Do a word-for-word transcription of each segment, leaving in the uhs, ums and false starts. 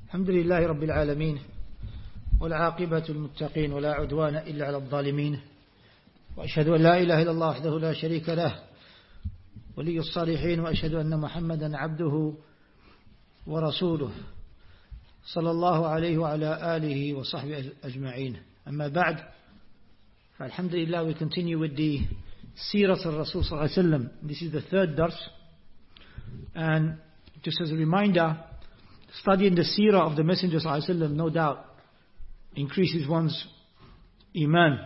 الحمد لله رب العالمين والعاقبة المتقين ولا عدوان إلا على الظالمين وأشهد أن لا إله إلا الله وحده لا شريك له ولي الصالحين وأشهد أن محمدا عبده ورسوله صلى الله عليه وعلى آله وصحبه أجمعين. أما بعد, فالحمد لله, we continue with the Sirat al-Rasul sallallahu alayhi wa sallam. This is the third dars, and just as a reminder, studying the seerah of the Messenger sallallahu alayhi wa sallam no doubt increases one's iman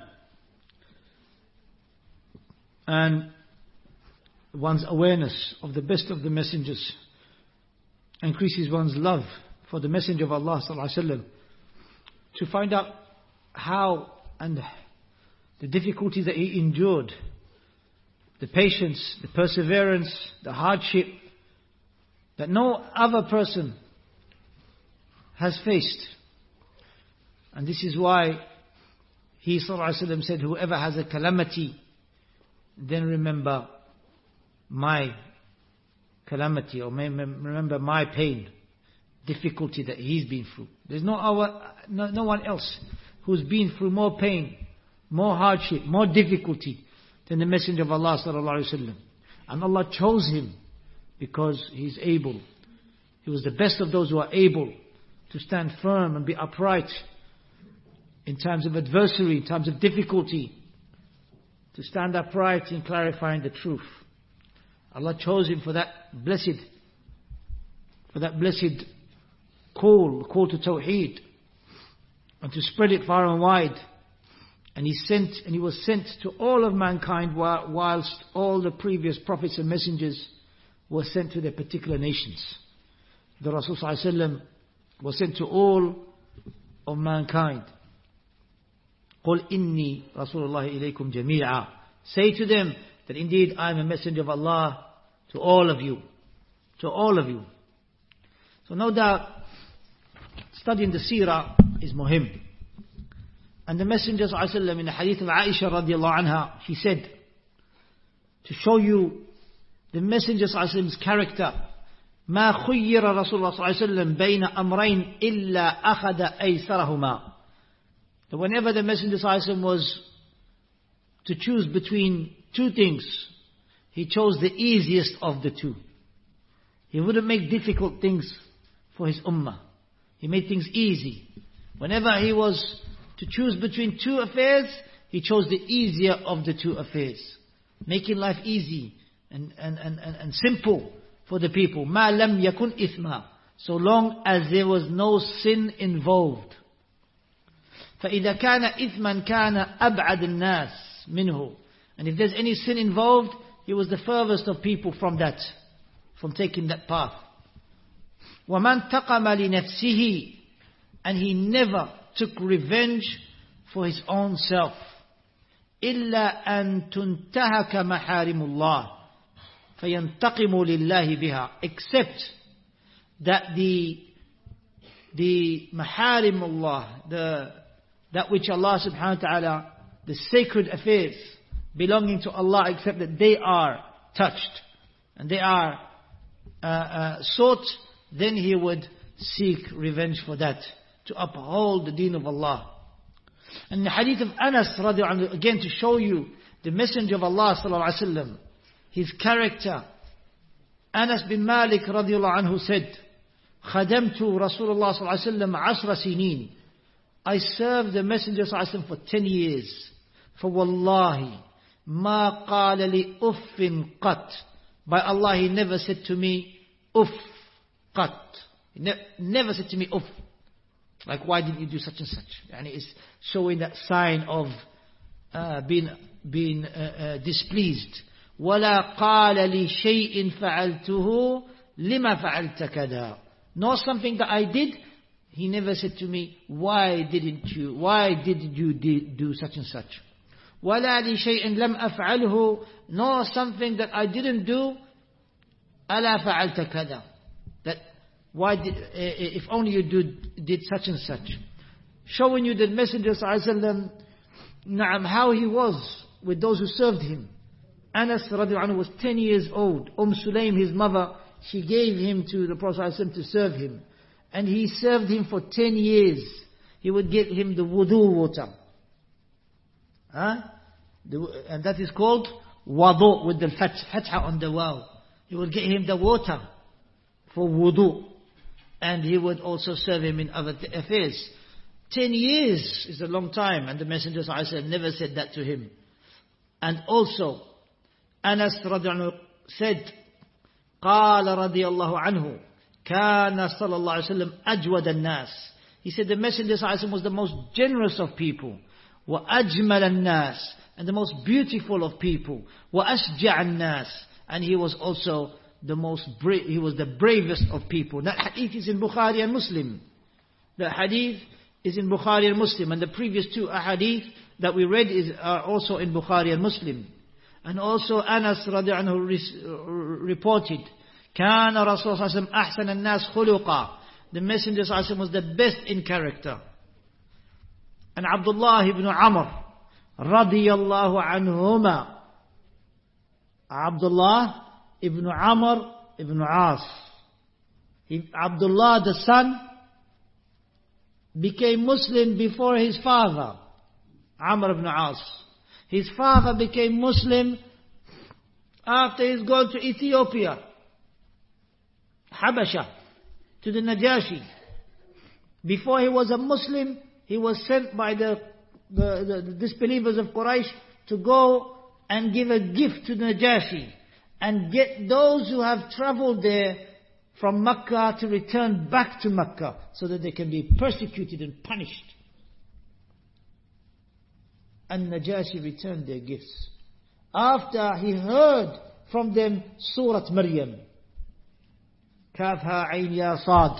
and one's awareness of the best of the messengers, increases one's love for the Messenger of Allah sallallahu alayhi wa sallam, to find out how and the difficulties that he endured, the patience, the perseverance, the hardship that no other person has faced. And this is why he sallallahu alayhi wa sallam said, whoever has a calamity, then remember my calamity, or remember my pain, difficulty that he's been through. There's no, our, no, no one else who's been through more pain, more hardship, more difficulty than the Messenger of Allah sallallahu alayhi wa sallam. And Allah chose him because he's able. He was the best of those who are able to stand firm and be upright in times of adversity, in times of difficulty, to stand upright in clarifying the truth. Allah chose him for that blessed, for that blessed call, call to Tawheed, and to spread it far and wide. And he sent, and he was sent to all of mankind, whilst all the previous prophets and messengers were sent to their particular nations. The Rasul sallallahu alayhi wa sallam was sent to all of mankind. قُلْ إِنِّي رَسُولُ اللَّهِ إِلَيْكُمْ جَمِيعًا. Say to them that indeed I am a messenger of Allah to all of you. To all of you. So no doubt, studying the seerah is muhim. And the Messenger sallallahu alayhi wa sallam, in the hadith of Aisha radiallahu anha, she said, to show you the Messenger sallallahu alayhi wa sallam's character, ما خير رسول الله صلى الله عليه وسلم بين أمرين إلا أخذ أيسرهما. That whenever the Messenger صلى الله عليه وسلم was to choose between two things, he chose the easiest of the two. He wouldn't make difficult things for his ummah. He made things easy. Whenever he was to choose between two affairs, he chose the easier of the two affairs, making life easy and, and, and, and, and simple for the people. مَا لَمْ يَكُنْ إِثْمًا, so long as there was no sin involved. فَإِذَا كَانَ إِثْمًا كَانَ أَبْعَدَ النَّاسِ مِنْهُ. And if there's any sin involved, he was the furthest of people from that, from taking that path. وَمَنْ تَقَمَ لِنَفْسِهِ, and he never took revenge for his own self. إِلَّا أَن تُنْتَهَكَ مَحَارِمُ اللَّهِ فَيَنْتَقِمُ لِلَّهِ بِهَا. Except that the the maharim Allah, the that which Allah subhanahu wa ta'ala, the sacred affairs belonging to Allah, except that they are touched and they are uh, uh, sought, then he would seek revenge for that, to uphold the deen of Allah. And the hadith of Anas radiallahu anhu, again to show you the Messenger of Allah sallallahu alaihi wasallam, his character. Anas bin Malik radiallahu anhu said, خَدَمْتُ رَسُولَ اللَّهِ صلى الله عليه وسلم عشر سنين. I served the Messenger صلى الله عليه وسلم for ten years. فَوَاللَّهِ مَا قَالَ لِي أُفٍّ قَطْ. By Allah, he never said to me, uff, qat. He ne- never said to me, uff. Like, why didn't you do such and such? And it's showing that sign of uh, being, being uh, uh, displeased. وَلَا قَالَ لِي شَيْءٍ فَعَلْتُهُ لِمَا فَعَلْتَ كَذَا. Nor something that I did, he never said to me, why didn't you, why did you do such and such? وَلَا لِي شَيْءٍ لَمْ أَفْعَلْهُ. Nor something that I didn't do, أَلَا فَعَلْتَ كَذَا. That, why did, if only you did, did such and such. Showing you the Messenger sallallahu alaihi wasallam, na'am, how he was with those who served him. Anas radiallahu anhu was ten years old. Umm Sulaim, his mother, she gave him to the Prophet ﷺ to serve him. And he served him for ten years. He would give him the wudu water. Huh? The, and that is called wudu with the fath, fatha on the waw. He would get him the water for wudu. And he would also serve him in other affairs. Ten years is a long time. And the Messenger ﷺ never said that to him. And also, Anas radiallahu anhu said, قال رضي الله عنه كان صلى الله عليه وسلم أجود الناس. He said the Messenger ﷺ was the most generous of people. وأجمل الناس. And the most beautiful of people. وأشجع الناس. And he was also the most brave, he was the bravest of people. That hadith is in Bukhari and Muslim. The hadith is in Bukhari and Muslim. And the previous two hadith that we read is are also in Bukhari and Muslim. And also Anas radiallahu anhu reported, كان رسول الله صلى الله عليه وسلم أحسن الناس خلقا. The Messenger صلى الله عليه وسلم was the best in character. And Abdullah ibn Amr radiyallahu anhuma. Abdullah ibn Amr ibn As. He, Abdullah the son became Muslim before his father, Amr ibn As. His father became Muslim after he's gone to Ethiopia, Habasha, to the Najashi. Before he was a Muslim, he was sent by the, the, the, the disbelievers of Quraysh to go and give a gift to the Najashi and get those who have traveled there from Mecca to return back to Mecca so that they can be persecuted and punished. And Najashi returned their gifts. After he heard from them Surah Maryam. Kafha Ain Ya Sad.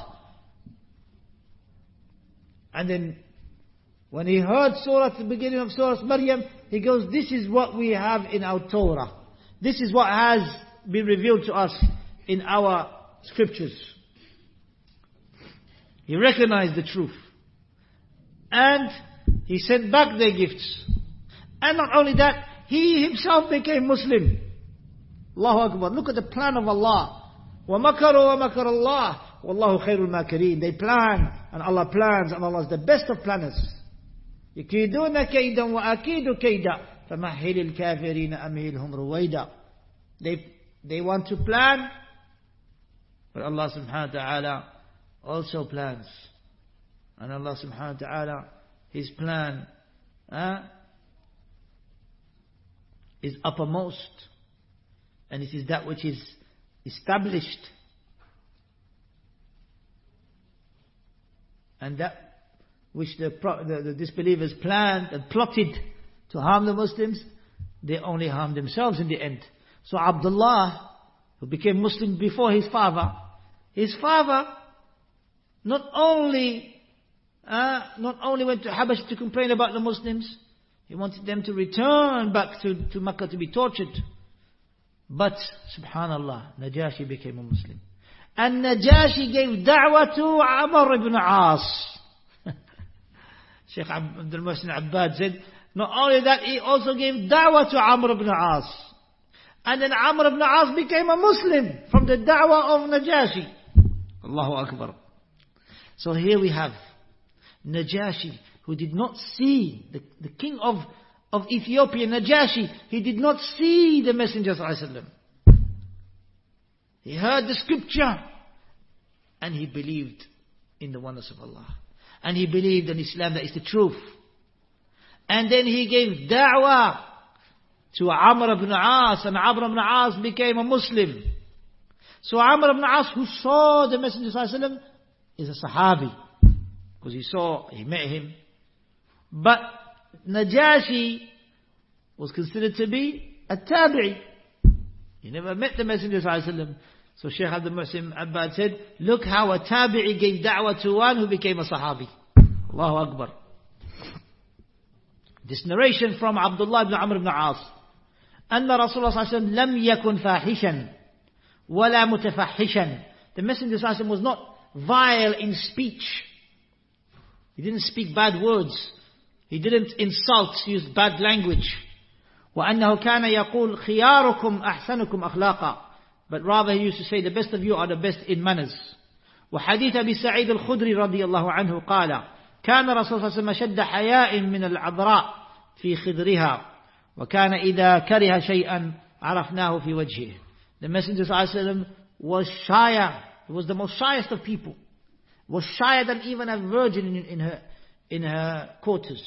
And then when he heard Surah, the beginning of Surah Maryam, he goes, this is what we have in our Torah. This is what has been revealed to us in our scriptures. He recognized the truth. And he sent back their gifts. And not only that, he himself became Muslim. Allahu Akbar. Look at the plan of Allah. وَمَكَرُوا وَمَكَرَ اللَّهِ وَاللَّهُ خَيْرُ الْمَاكِرِينَ. They plan, and Allah plans, and Allah is the best of planners. يَكِيدُونَ كَيْدًا وَأَكِيدُ كَيْدًا فَمَهِّلِ الْكَافِرِينَ أَمْهِلْهُمْ رُوَيْدًا. They, they want to plan, but Allah subhanahu wa ta'ala also plans. And Allah subhanahu wa ta'ala, His plan uh, is uppermost. And it is that which is established. And that which the, the, the disbelievers planned and plotted to harm the Muslims, they only harmed themselves in the end. So Abdullah, who became Muslim before his father, his father not only uh, not only went to Habash to complain about the Muslims, he wanted them to return back to, to Mecca to be tortured. But, subhanallah, Najashi became a Muslim. And Najashi gave da'wah to Amr ibn As. Shaykh Abdul Muhsin Abbad said, not only that, he also gave da'wah to Amr ibn As. And then Amr ibn As became a Muslim from the da'wah of Najashi. Allahu Akbar. So here we have Najashi, who did not see, the, the king of, of Ethiopia, Najashi, he did not see the Messenger sallallahu alaihi wasallam. He heard the scripture, and he believed in the oneness of Allah. And he believed in Islam, that is the truth. And then he gave da'wah to Amr ibn As, and Amr ibn As became a Muslim. So Amr ibn As, who saw the Messenger sallallahu alaihi wasallam, is a Sahabi. Because he saw, he met him. But Najashi was considered to be a Tabi'i. He never met the Messenger sallallahu alaihi wasallam. So Shaykh Abdul Muhsin Abbad said, look how a Tabi'i gave da'wah to one who became a Sahabi. Allahu Akbar. This narration from Abdullah ibn Amr ibn As. أن رسول الله صلى الله عليه وسلم لم يكن فاحشا ولا متفحشا. The Messenger صلى الله عليه وسلم was not vile in speech. He didn't speak bad words. He didn't insult, use bad language. وأنه كان يقول خياركم أحسنكم أخلاقا. But rather he used to say, the best of you are the best in manners. وحديث أبي سعيد الخدري رضي الله عنه قال كان رسول الله صلى الله عليه وسلم شد حياء من العذراء في خدرها وكان إذا كره شيئا عرفناه في وجهه. The Messenger صلى الله عليه وسلم was shyer. He was the most shyest of people. Was shyer than even a virgin in, in her in her quarters.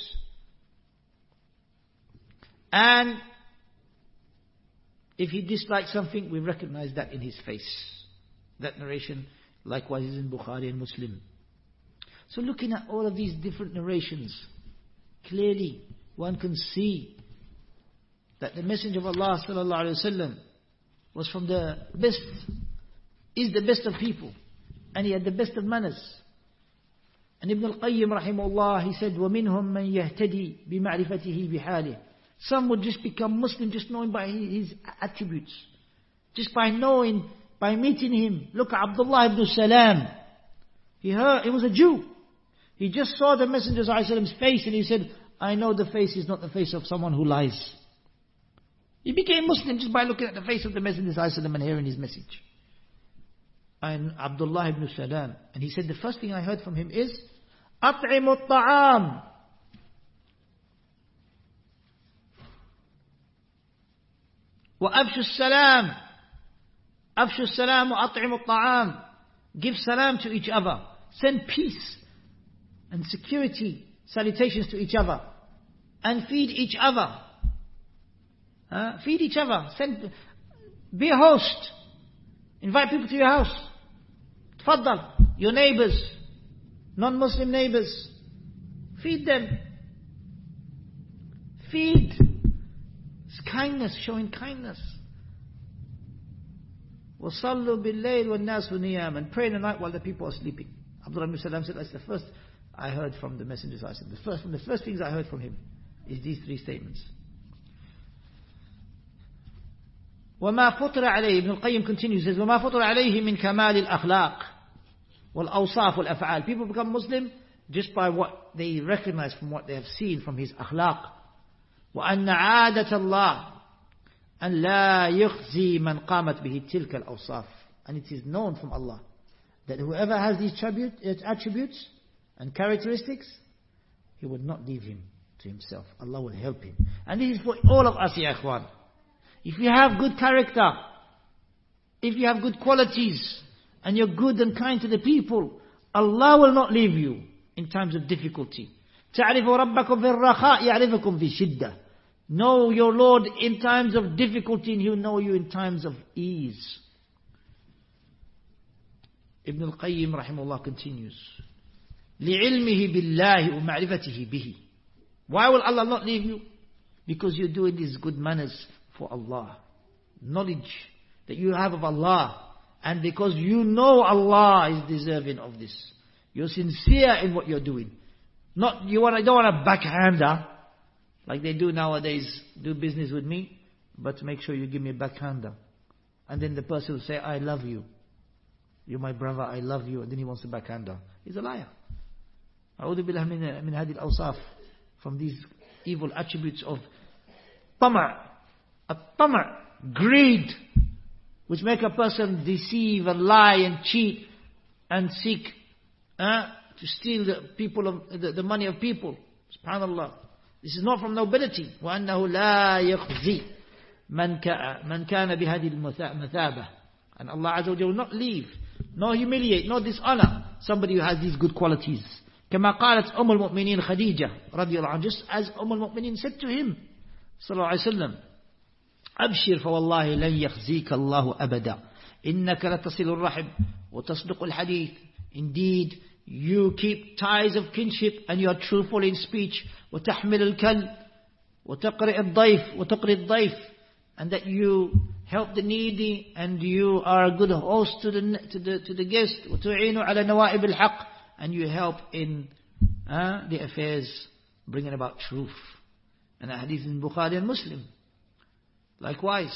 And if he disliked something, we recognize that in his face. That narration likewise is in Bukhari and Muslim. So looking at all of these different narrations, clearly one can see that the Messenger of Allah sallallahu alaihi wasallam was from the best, is the best of people, and he had the best of manners. And Ibn al-Qayyim rahimahullah, he said, وَمِنْهُمْ مَنْ يَهْتَدِي بِمَعْرِفَتِهِ بِحَالِهِ. Some would just become Muslim just knowing by his attributes, just by knowing, by meeting him. Look at Abdullah ibn Salam. He heard, he was a Jew. He just saw the Messenger's face and he said, I know the face is not the face of someone who lies. He became Muslim just by looking at the face of the Messenger and hearing his message. And Abdullah ibn Salam, and he said, the first thing I heard from him is, أطعموا الطعام. وأبشوا السلام. أبشوا السلام وأطعموا الطعام. Give salam to each other. Send peace and security, salutations to each other. And feed each other. Uh, feed each other. Send, be a host. Invite people to your house. Tfaddal. Your neighbors. Non-Muslim neighbors. Feed them. Feed. It's kindness, showing kindness. وَصَلُّوا بِاللَّيْلِ وَالنَّاسُ نِيَامًا. And pray in the night while the people are sleeping. Abdullah ibn Salam said, that's the first I heard from the Messenger. The first, from the first things I heard from him is these three statements. وَمَا فُطِرَ عَلَيْهِ. Ibn al-Qayyim continues, says, وَمَا فُطِرَ عَلَيْهِ مِنْ كَمَالِ الْأَخْلَاقِ وَالْأَوْصَافِ وَالْأَفْعَالِ. People become Muslim just by what they recognize from what they have seen from his akhlaq. وَأَنَّ عَادَةَ اللَّهِ أَنْ لَا يُخْزِي مَنْ قَامَتْ بِهِ تِلْكَ الْأَوْصَافِ. And it is known from Allah that whoever has these attributes and characteristics, He would not leave him to himself. Allah will help him. And this is for all of us, ya ikhwan. If you have good character, if you have good qualities, and you're good and kind to the people, Allah will not leave you in times of difficulty. تَعْرِفُ رَبَّكُمْ فِي الرَّخَاءِ يَعْرِفُكُمْ فِي شِدَّةِ. Know your Lord in times of difficulty, and He will know you in times of ease. Ibn al-Qayyim rahimahullah continues, لِعِلْمِهِ بِاللَّهِ وَمَعْرِفَتِهِ بِهِ. Why will Allah not leave you? Because you're doing these good manners for Allah. Knowledge that you have of Allah. And because you know Allah is deserving of this. You're sincere in what you're doing. Not, you want, don't want a backhander, like they do nowadays, do business with me, but make sure you give me a backhander. And then the person will say, I love you. You're my brother, I love you. And then he wants a backhander. He's a liar. أعوذ بالله من من هذه الأوصاف, from these evil attributes of tama', a tama', greed, which make a person deceive and lie and cheat and seek uh, to steal the people of the, the money of people. Subhanallah. This is not from nobility. وأنه لا يخزي من من كان بهذه المثابة. And Allah Azza wa Jalla will not leave, nor humiliate, nor dishonor somebody who has these good qualities. كما قالت أم المؤمنين خديجة رضي الله عنها, just as أم المؤمنين said to him صلى الله عليه وسلم, أبشر فوالله لن يخزيك الله أبدا إنك لتصل الرحم وتصدق الحديث. Indeed, you keep ties of kinship and you are truthful in speech. وتحمل الكل وتقرئ الضيف وتقرئ الضيف, and that you help the needy and you are a good host to the to the to the guest. وتعين على نوائب الحق, and you help in uh, the affairs bringing about truth. And the hadith in Bukhari and Muslim. Likewise.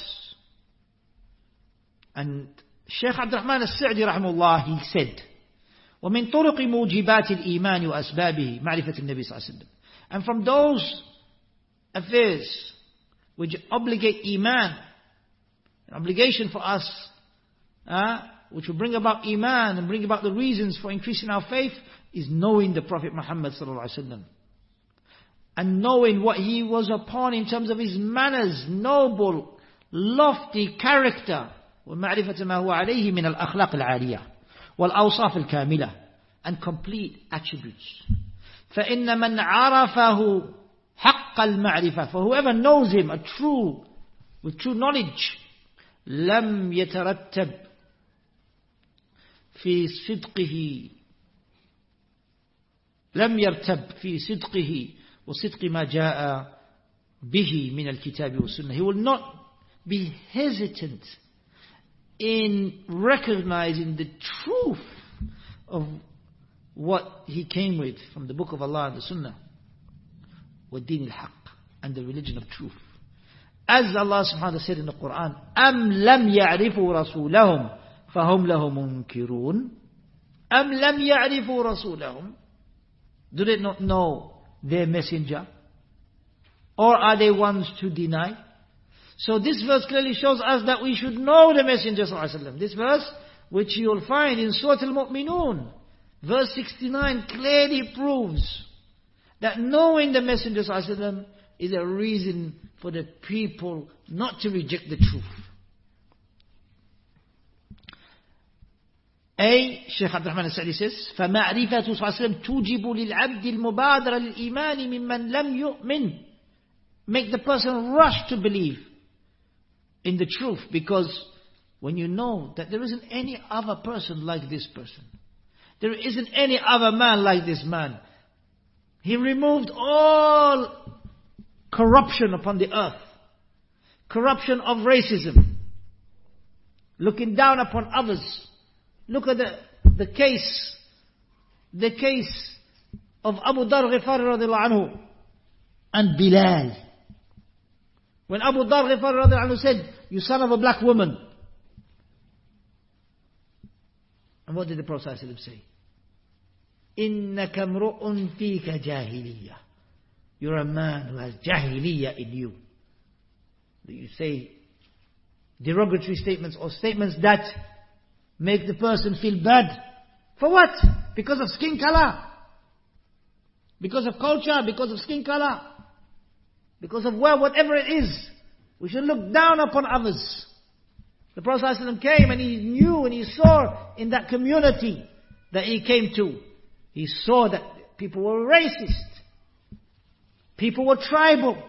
And Shaykh Abdul Rahman al-Sa'di rahimahullah, he said, وَمِن طُرُقِ مُوجِبَاتِ الْإِيمَانِ وَأَسْبَابِهِ مَعْرِفَةِ النَّبِي صلى الله عليه وسلم. And from those affairs which obligate Iman, an obligation for us uh, which will bring about iman and bring about the reasons for increasing our faith, is knowing the Prophet Muhammad sallallahu alaihi wasallam. And knowing what he was upon in terms of his manners, noble, lofty character. وَمَعْرِفَةَ مَا هُوَ عَلَيْهِ مِنَ الْأَخْلَاقِ الْعَالِيَةِ وَالْأَوْصَافِ الْكَامِلَةِ, and complete attributes. فَإِنَّ مَنْ عَرَفَهُ حَقَّ الْمَعْرِفَةِ, for whoever knows him, a true, with true knowledge, لَمْ يَتَرَتَّبْ فِي صِدْقِهِ لم يرتب في صدقه وصدق ما جاء به من الكتاب والسنة. He will not be hesitant in recognizing the truth of what he came with from the book of Allah and the Sunnah, والدين الحق, and the religion of truth. As Allah subhanahu wa ta'ala said in the Quran, أَمْ لَمْ يَعْرِفُوا رَسُولَهُمْ فَهُمْ لَهُ مُنْكِرُونَ. أَمْ لَمْ يَعْرِفُوا رَسُولَهُمْ, do they not know their messenger? Or are they ones to deny? So this verse clearly shows us that we should know the Messenger sallallahu alaihi wasallam. This verse, which you will find in Surah Al-Mu'minun, verse sixty-nine, clearly proves that knowing the Messenger sallallahu alaihi wasallam is a reason for the people not to reject the truth. A, Shaykh Abdul Rahman al-Sa'di says, فَمَعْرِفَةُ صلى الله عليه وسلم تُوجِبُ لِلْعَبْدِ الْمُبَادَرَ لِلْإِيمَانِ مِمَّنْ لَمْ يُؤْمِنْ. Make the person rush to believe in the truth, because when you know that there isn't any other person like this person, there isn't any other man like this man. He removed all corruption upon the earth, corruption of racism, looking down upon others. Look at the, the case, the case of Abu Dar Ghifari radiallahu anhu and Bilal. When Abu Dar Ghifari radiallahu anhu said, "You son of a black woman." And what did the Prophet ﷺ say? إِنَّكَ امْرُؤٌ فِيكَ جَاهِلِيَّةٌ. You're a man who has jahiliyyah in you. You say derogatory statements or statements that make the person feel bad. For what? Because of skin color. Because of culture, because of skin color. Because of where, whatever it is. We should look down upon others. The Prophet ﷺ came and he knew and he saw in that community that he came to. He saw that people were racist. People were tribal.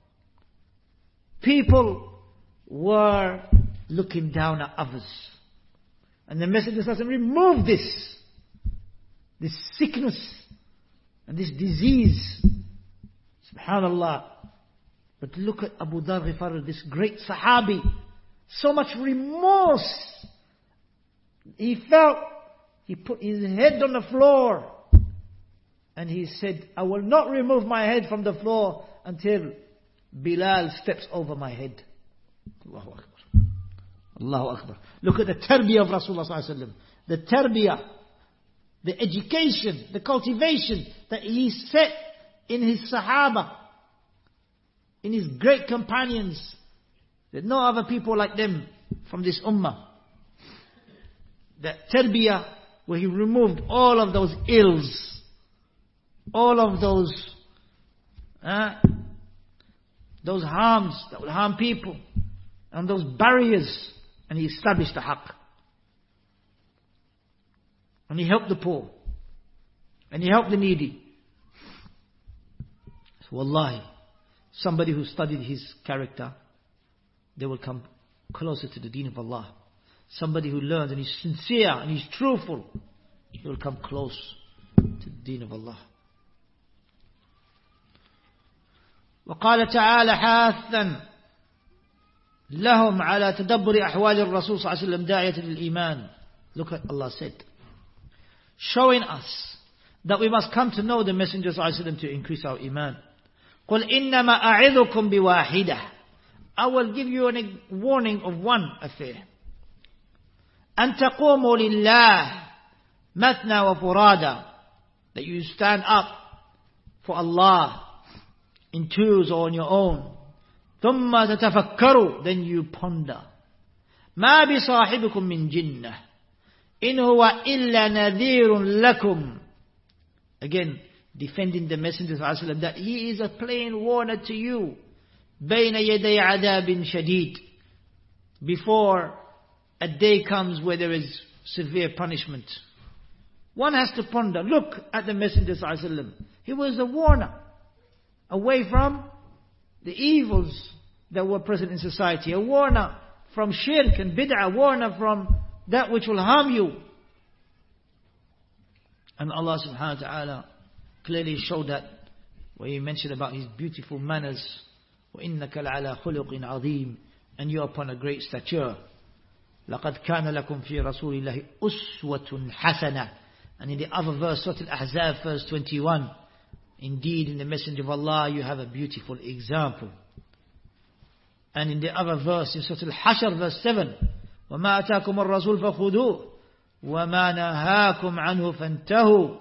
People were looking down at others. And the Messenger ﷺ removed this, this sickness and this disease. Subhanallah. But look at Abu Dar Ghifari, this great Sahabi. So much remorse. He felt, he put his head on the floor. And he said, I will not remove my head from the floor until Bilal steps over my head. Allahu Akbar. Allahu Akbar. Look at the tarbiyah of Rasulullah sallallahu alaihi wasallam. The tarbiyah, the education, the cultivation that he set in his Sahaba, in his great companions. There's no other people like them from this ummah. That tarbiyah where he removed all of those ills, all of those uh, those harms that would harm people, and those barriers, and he established the haqq. And he helped the poor, and he helped the needy. So wallahi, somebody who studied his character, they will come closer to the deen of Allah. Somebody who learns and is sincere and is truthful, he will come close to the deen of Allah. وقال تعالى حاثا لهم على تدبر أحوال الرسول صلى الله عليه وسلم داعية للإيمان. Look at Allah said, showing us that we must come to know the Messenger صلى الله عليه وسلم to increase our iman. قل إنما أعظكم بواحدة. I will give you a warning of one affair. أن تقوموا لله مثنى وفرادا. That you stand up for Allah in twos or on your own. ثم تتفكروا. Then you ponder. ما بصاحبكم من جنة. إِنْ هُوَ إِلَّا نَذِيرٌ لَكُمْ. Again, defending the Messenger ﷺ that he is a plain warner to you. بَيْنَ يَدَيْ عَذَابٍ شَدِيدٍ. Before a day comes where there is severe punishment. One has to ponder, look at the Messenger ﷺ. He was a warner away from the evils that were present in society. A warner from shirk and bid'ah. A warner from that which will harm you. And Allah subhanahu wa ta'ala clearly showed that where He mentioned about His beautiful manners. وَإِنَّكَ لَعَلَى خُلُقٍ عَظِيمٍ. And you are upon a great stature. لَقَدْ كَانَ لَكُمْ فِي رَسُولِ اللَّهِ أُسْوَةٌ حَسَنَةٌ. And in the other verse, Surah Al-Ahzab, verse twenty-one, indeed in the Messenger of Allah you have a beautiful example. And in the other verse, in Surah Al-Hashr, verse seven, وَمَا أَتَاكُمُ الرَّسُولُ فَخُذُوهُ وَمَا نَهَاكُمْ عَنْهُ فَانْتَهُوا.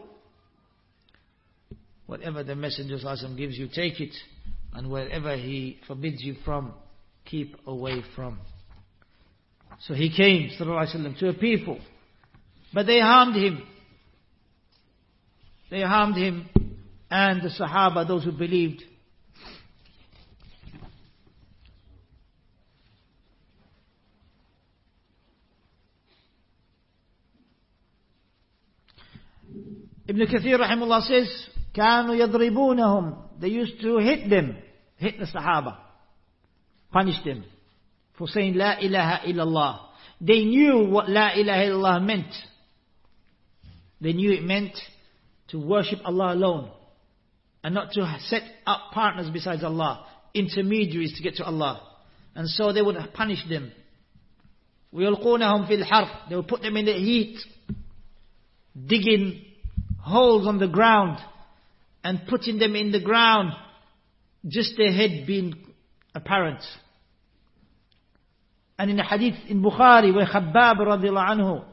Whatever the Messenger gives you, take it. And wherever he forbids you from, keep away from. So he came, sallallahu alaihi wasallam, to a people. But they harmed him. They harmed him and the Sahaba, those who believed. Ibn Kathir rahimahullah says, كانوا يضربونهم. They used to hit them, hit the Sahaba, punish them for saying La ilaha illallah. They knew what La ilaha illallah meant. They knew it meant to worship Allah alone and not to set up partners besides Allah, intermediaries to get to Allah. And so they would punish them. وَيَلْقُونَهُمْ فِي الْحَرْبِ. They would put them in the heat, digging holes on the ground and putting them in the ground, just their head being apparent. And in the hadith in Bukhari, where Khabbab radiallahu anhu,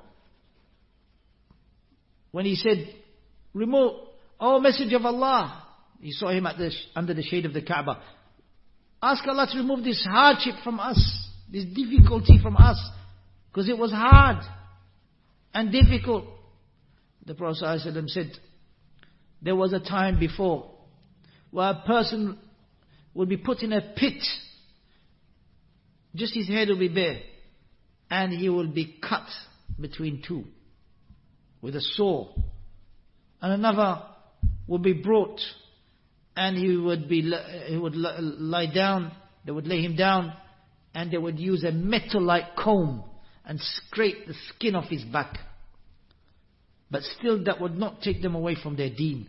when he said, remove, oh Messenger of Allah, he saw him at the, under the shade of the Kaaba. Ask Allah to remove this hardship from us, this difficulty from us, because it was hard and difficult. The Prophet ﷺ said, there was a time before where a person would be put in a pit, just his head will be bare, and he will be cut between two with a saw. And another would be brought, and he would be he would lie down. They would lay him down, and they would use a metal-like comb and scrape the skin off his back. But still, that would not take them away from their deen.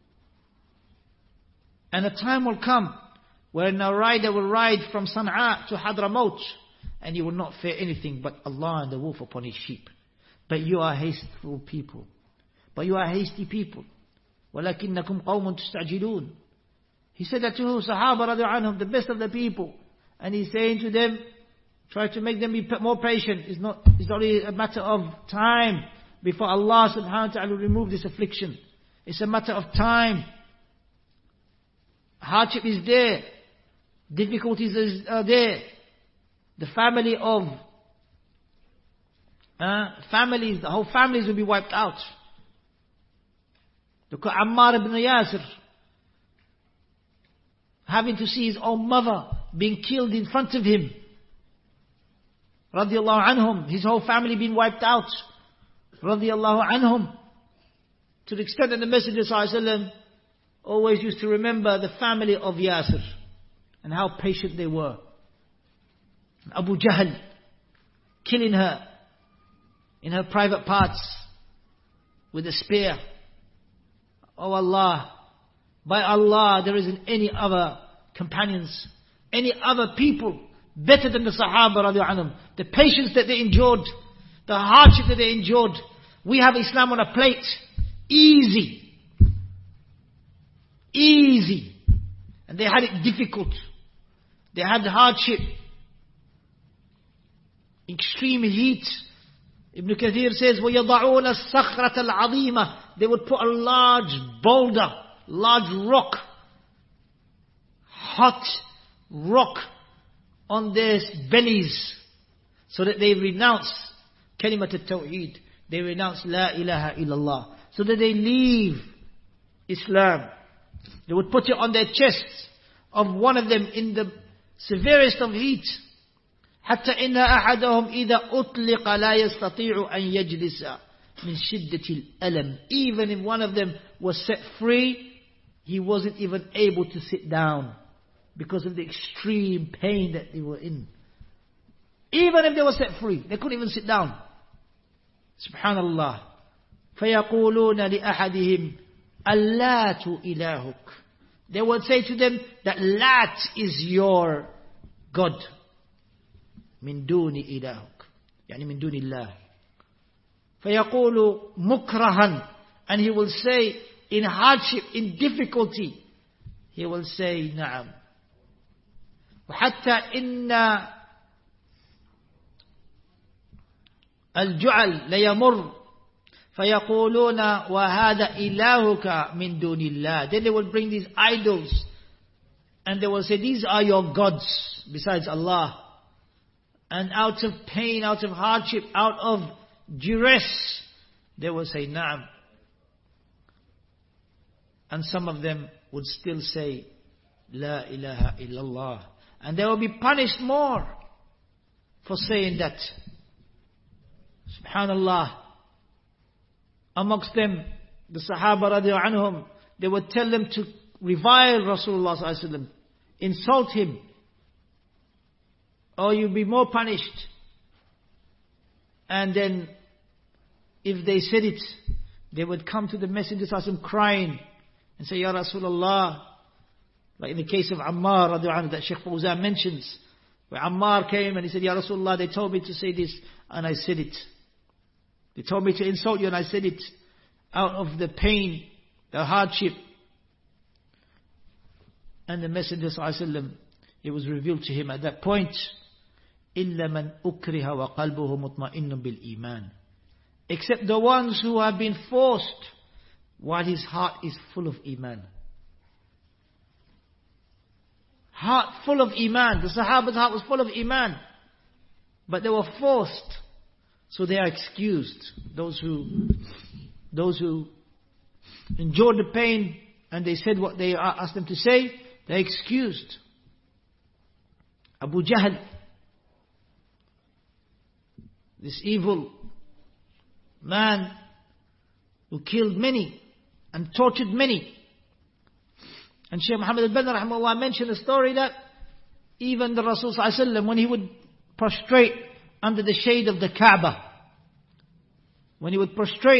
And a time will come where a rider will ride from Sana'a to Hadramaut, and he will not fear anything but Allah and the wolf upon his sheep. But you are hasteful people. But you are hasty people. وَلَكِنَّكُمْ قَوْمٌ تُسْتَعْجِلُونَ. He said that to Sahaba radiallahu anhum, the best of the people. And he's saying to them, try to make them be more patient. It's not, it's only a matter of time before Allah subhanahu wa ta'ala will remove this affliction. It's a matter of time. Hardship is there. Difficulties is, are there. The family of uh, families, the whole families will be wiped out. Look at Ammar ibn Yasir, having to see his own mother being killed in front of him. Radiallahu anhum, his whole family being wiped out. Radiallahu anhum. To the extent that the Messenger sallallahu alaihi wasallam always used to remember the family of Yasir and how patient they were. Abu Jahl killing her in her private parts with a spear. Oh Allah, by Allah, there isn't any other companions, any other people better than the Sahaba radiallahu anhum. The patience that they endured, the hardship that they endured. We have Islam on a plate. Easy. Easy. And they had it difficult. They had hardship. Extreme heat. Ibn Kathir says, وَيَضَعُونَ الصَّخْرَةَ الْعَظِيمَةَ. They would put a large boulder, large rock, hot rock on their bellies, so that they renounce kalimat al-tawheed, they renounce La ilaha illallah. So that they leave Islam. They would put it on their chests of one of them in the severest of heat. حتى إن أحدهم إذا أطلق لا يستطيع أن يجلس من شدة الألم. Even if one of them was set free, he wasn't even able to sit down because of the extreme pain that they were in. Even if they were set free, they couldn't even sit down. Subhanallah. فيقولون لأحدهم اللات إلهك. They would say to them that Lat is your God. من دون إلهك. يعني من دون الله. فيقول مكرها. And he will say in hardship, in difficulty, he will say نعم. وحتى إن الجعل ليمر فيقولون وهذا إلهك من دون الله. Then they will bring these idols and they will say, these are your gods besides Allah. And out of pain, out of hardship, out of duress, they will say na'am. And some of them would still say La ilaha illallah. And they will be punished more for saying that. Subhanallah. Amongst them, the Sahaba radiallahu anhum, they would tell them to revile Rasulullah sallallahu alaihi wasallam, insult him, or you'll be more punished. And then, if they said it, they would come to the Messenger sallallahu alaihi wasallam crying and say, Ya Rasulullah, like in the case of Ammar radiallahu anhu that Shaykh Fawzan mentions, where Ammar came and he said, Ya Rasulullah, they told me to say this and I said it. They told me to insult you and I said it out of the pain, the hardship. And the Messenger sallallahu alaihi wasallam, it was revealed to him at that point, إِلَّا مَنْ أُكْرِهَ وَقَلْبُهُ مُطْمَئِنٌ بِالْإِيمَانِ. Except the ones who have been forced while his heart is full of Iman. Heart full of Iman. The Sahaba's heart was full of Iman. But they were forced. So they are excused. Those who, those who endured the pain and they said what they asked them to say, they're excused. Abu Jahl, this evil man who killed many and tortured many. And Shaykh Muhammad al-Banna rahimahullah mentioned a story that even the Rasul sallallahu alaihi wasallam, when he would prostrate under the shade of the Kaaba, when he would prostrate,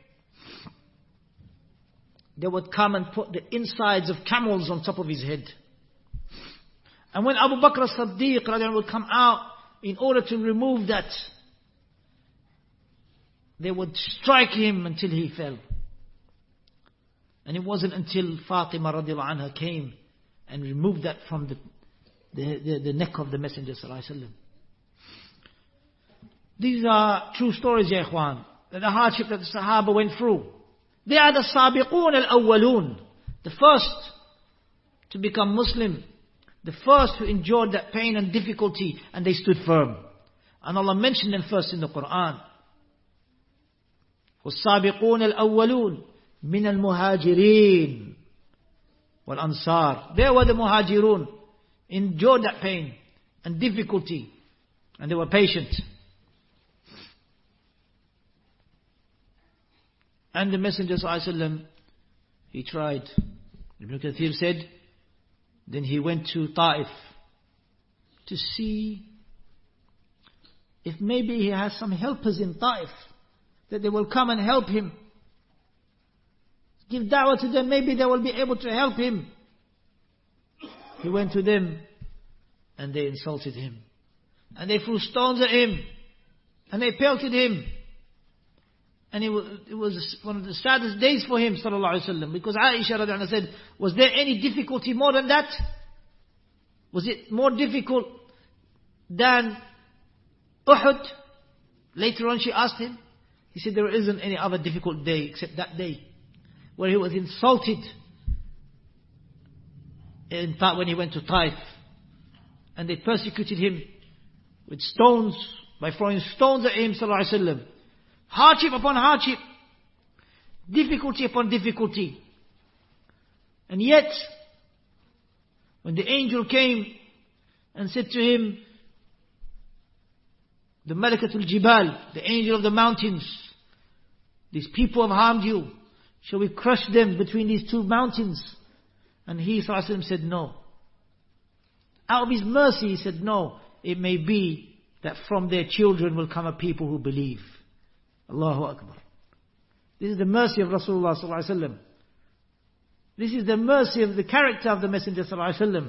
they would come and put the insides of camels on top of his head. And when Abu Bakr as-Siddiq would come out in order to remove that, they would strike him until he fell. And it wasn't until Fatima radiallahu anha came and removed that from the, the, the, the neck of the Messenger sallallahu alaihi wasallam. These are true stories, ya ikhwan. The hardship that the Sahaba went through. They are the sabiqun al-awwalun. The first to become Muslim. The first who endured that pain and difficulty and they stood firm. And Allah mentioned them first in the Quran. وَالسَّابِقُونَ الْأَوَّلُونَ مِنَ الْمُهَاجِرِينَ وَالْأَنصَارِ. They were the muhajirun. Endured that pain and difficulty. And they were patient. And the Messenger sallallahu alaihi wasallam, he tried. Ibn Kathir said, then he went to Taif to see if maybe he has some helpers in Taif, that they will come and help him. Give da'wah to them, maybe they will be able to help him. He went to them and they insulted him. And they threw stones at him. And they pelted him. And it was, it was one of the saddest days for him, sallallahu alaihi wasallam, because Aisha radiallahu anha said, was there any difficulty more than that? Was it more difficult than Uhud? Later on she asked him. He said there isn't any other difficult day except that day, where he was insulted in fact when he went to Taif. And they persecuted him with stones, by throwing stones at him, sallallahu alaihi wasallam. hardship upon hardship, difficulty upon difficulty. And yet, when the angel came and said to him, the Malakatul Jibal, the angel of the mountains, these people have harmed you, shall we crush them between these two mountains? And he ﷺ said no. Out of his mercy he said no. It may be that from their children will come a people who believe. Allahu Akbar. This is the mercy of Rasulullah ﷺ. This is the mercy of the character of the Messenger ﷺ.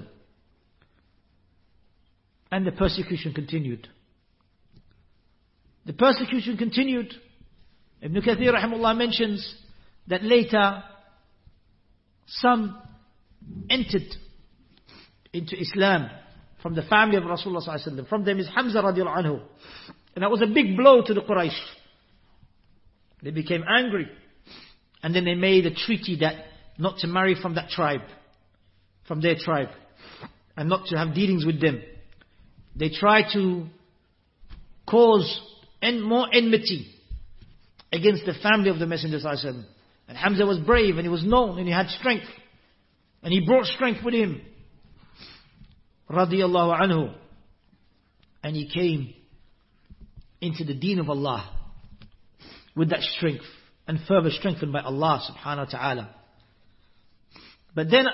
And the persecution continued. The persecution continued. Ibn Kathir rahimahullah mentions that later some entered into Islam from the family of Rasulullah sallallahu alaihi wasallam. From them is Hamza radiallahu anhu. And that was a big blow to the Quraysh. They became angry. And then they made a treaty that not to marry from that tribe, from their tribe, and not to have dealings with them. They tried to cause en- more enmity against the family of the Messenger sallallahu alaihi wasallam. And Hamza was brave and he was known and he had strength. And he brought strength with him. Radiyallahu anhu. And he came into the deen of Allah with that strength and further strengthened by Allah subhanahu wa ta'ala. But then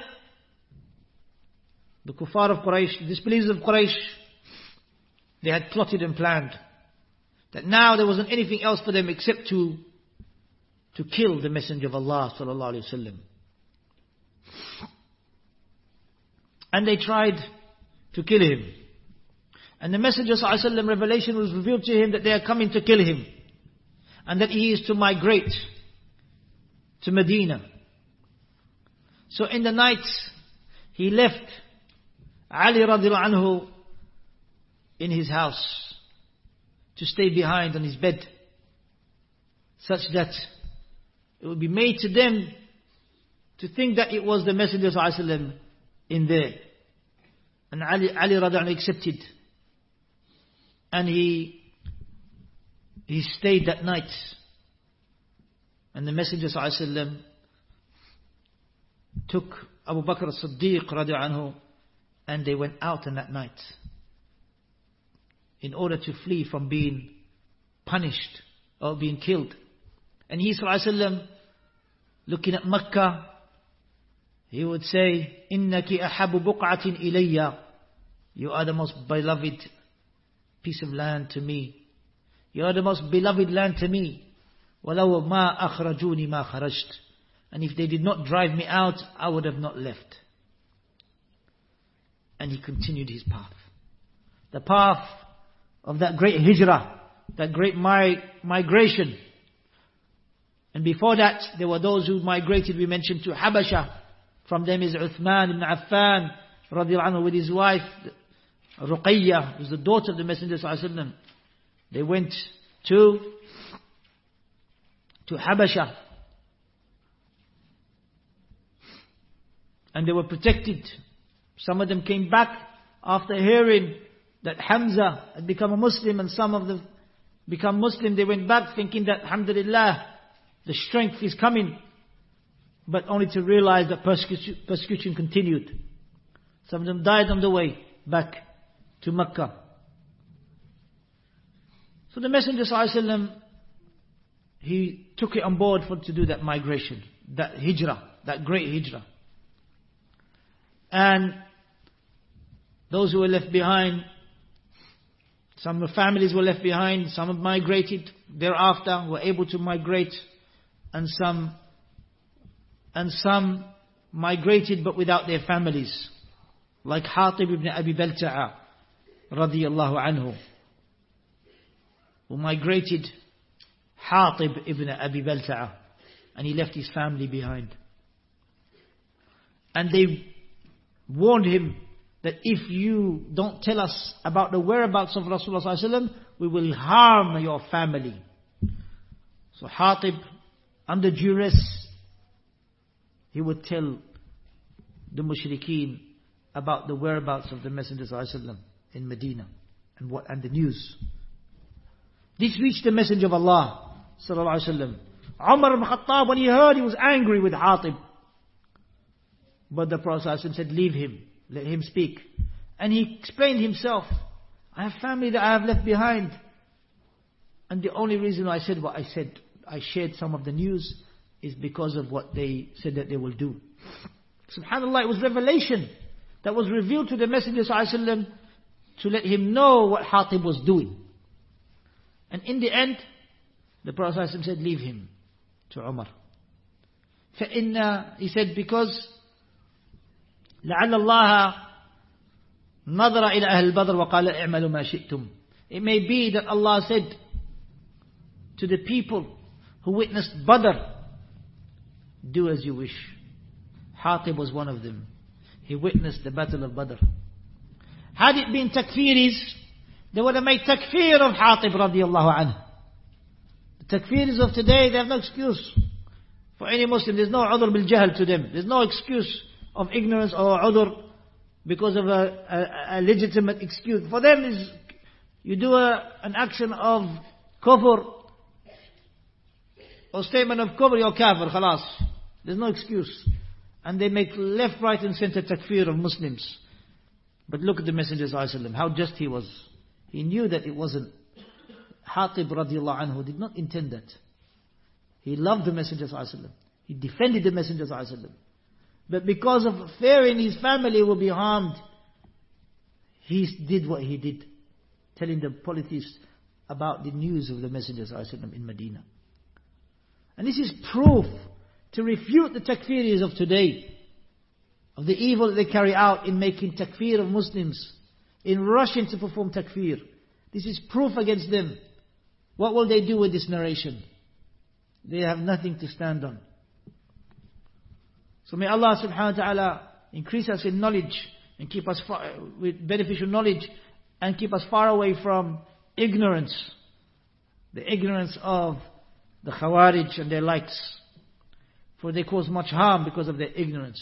the kuffar of Quraysh, the disbelievers of Quraysh, they had plotted and planned that now there wasn't anything else for them except to to kill the Messenger of Allah sallallahu alaihi wasallam. And they tried to kill him. And the Messenger sallallahu alaihi wasallam, revelation was revealed to him that they are coming to kill him. And that he is to migrate to Medina. So in the night, he left Ali radiallahu anhu in his house to stay behind on his bed, such that it would be made to them to think that it was the Messenger sallallahu alaihi wasallam in there. And Ali, Ali radiallahu anhu accepted. And he he stayed that night. And the Messenger sallallahu alaihi wasallam took Abu Bakr as-Siddiq radiallahu anhu, and they went out on that night in order to flee from being punished or being killed. And he sallallahu alaihi wasallam, looking at Makkah, he would say, "Innaki ahabu buq'atin ilayya." You are the most beloved piece of land to me. You are the most beloved land to me. وَلَوْ مَا أَخْرَجُونِ مَا خَرَجْتُ. And if they did not drive me out, I would have not left. And he continued his path. The path of that great hijrah, that great mi- migration. And before that, there were those who migrated, we mentioned, to Habasha. From them is Uthman ibn Affan, radiallahu anhu, with his wife, Ruqayya, who was the daughter of the Messenger sallallahu alaihi wasallam. They went to, to Habasha. And they were protected. Some of them came back after hearing that Hamza had become a Muslim, and some of them become Muslim. They went back thinking that, alhamdulillah, the strength is coming. But only to realize that persecution, persecution continued. Some of them died on the way back to Mecca. So the Messenger sallallahu alaihi wasallam, he took it on board for to do that migration, that hijrah, that great hijrah. And those who were left behind, some families were left behind, some have migrated thereafter, were able to migrate, and some and some migrated but without their families, like Hatib ibn Abi Balta'a radiyallahu anhu, who migrated, Hatib ibn Abi Balta'a, and he left his family behind. And they warned him that if you don't tell us about the whereabouts of Rasulullah sallallahu alaihi wasallam, we will harm your family. So Hatib, under duress, he would tell the mushrikeen about the whereabouts of the Messenger sallallahu alaihi wasallam in Medina, and what and the news. This reached the Messenger of Allah sallallahu alaihi wasallam. Umar ibn Khattab, when he heard, he was angry with Hatib. But the Prophet said, leave him, let him speak. And he explained himself, I have family that I have left behind. And the only reason I said what I said, I shared some of the news, is because of what they said that they will do. SubhanAllah, it was revelation that was revealed to the Messenger ﷺ to let him know what Hatib was doing. And in the end, the Prophet ﷺ said, leave him to Umar. فإن, he said, because لعل الله نظر إلى أهل البدر وقال اعملوا ما شئتم. It may be that Allah said to the people who witnessed Badr, do as you wish. Hatib was one of them. He witnessed the battle of Badr. Had it been takfiris, they would have made takfir of Hatib radiallahu anhu. The takfiris of today, they have no excuse for any Muslim. There's no udhr bil jahl to them. There's no excuse of ignorance or udhr because of a, a, a legitimate excuse. For them is, you do a, an action of kufr or statement of kufr, you're kafir, khalas. There's no excuse. And they make left, right and center takfir of Muslims. But look at the Messenger ﷺ, how just he was. He knew that it wasn't. Hatib radiallahu anhu did not intend that. He loved the Messenger ﷺ. He defended the Messenger ﷺ. But because of fear in his family will be harmed, he did what he did. Telling the police about the news of the Messenger ﷺ in Medina. And this is proof to refute the takfiris of today, of the evil that they carry out in making takfir of Muslims, in rushing to perform takfir. This is proof against them. What will they do with this narration? They have nothing to stand on. So may Allah subhanahu wa ta'ala increase us in knowledge and keep us far, with beneficial knowledge, and keep us far away from ignorance. The ignorance of the Khawarij and their likes. For they cause much harm because of their ignorance.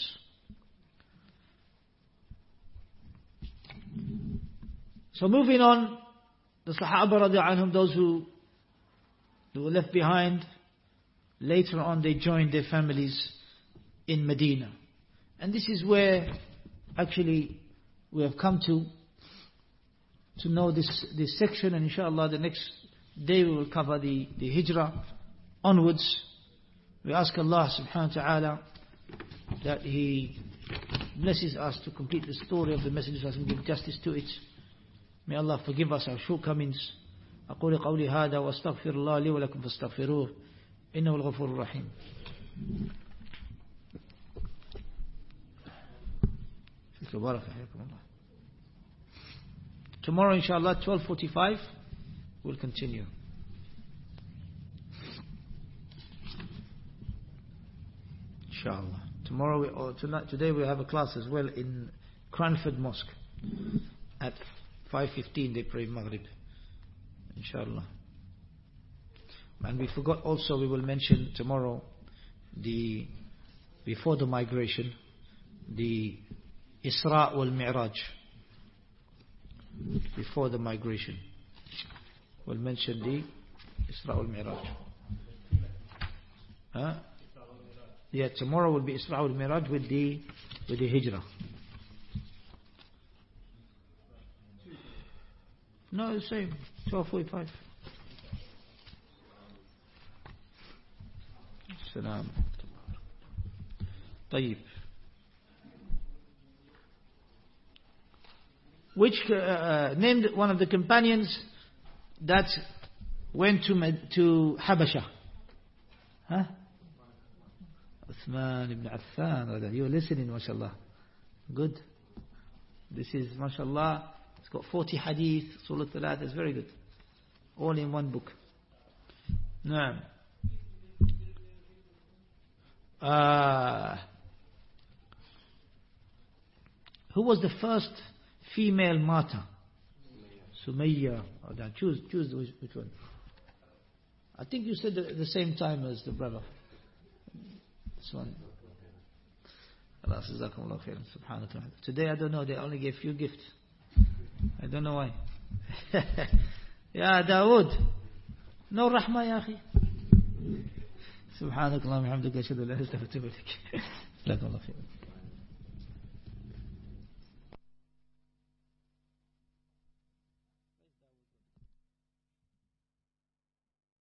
So moving on, the Sahaba radiallahu anhum, those who, who were left behind, later on they joined their families in Medina. And this is where actually we have come to, to know this, this section, and inshallah the next day we will cover the, the hijrah onwards. We ask Allah subhanahu wa ta'ala that He blesses us to complete the story of the Messenger and give justice to it. May Allah forgive us our shortcomings. أقول قولي هذا واستغفر الله لي ولكم فاستغفروه إنه الغفور الرحيم. Tomorrow inshallah twelve forty-five we'll continue. Inshallah. Tomorrow we, or tonight, today we have a class as well in Cranford Mosque. At five fifteen they pray Maghrib. Inshallah. And we forgot also, we will mention tomorrow the, before the migration, the Isra wal Mi'raj. Before the migration. We'll mention the Isra wal Mi'raj. Huh? Yeah, tomorrow will be Isra wal Mi'raj with the with the Hijrah. No, the same. twelve forty-five. Salam. طيب. Which uh, named one of the companions that went to to Habasha? Huh? Uthman ibn Affan. You're listening, mashallah. Good. This is, mashallah, it's got forty hadith, Surah Al-Thalath, it's very good. All in one book. Naam. Uh, who was the first female martyr? Sumayya. Oh, choose, choose which, which one. I think you said at the same time as the brother. This one. Allah jazakumullah khairan. Subhanahu wa ta'ala. Today I don't know, they only gave few gifts. I don't know why. Ya Dawood. No rahmah ya akhi. سبحانك اللهم وبحمدك أشهد أن لا إله إلا أنت أستغفرك وأتوب إليك. جزاك الله خير.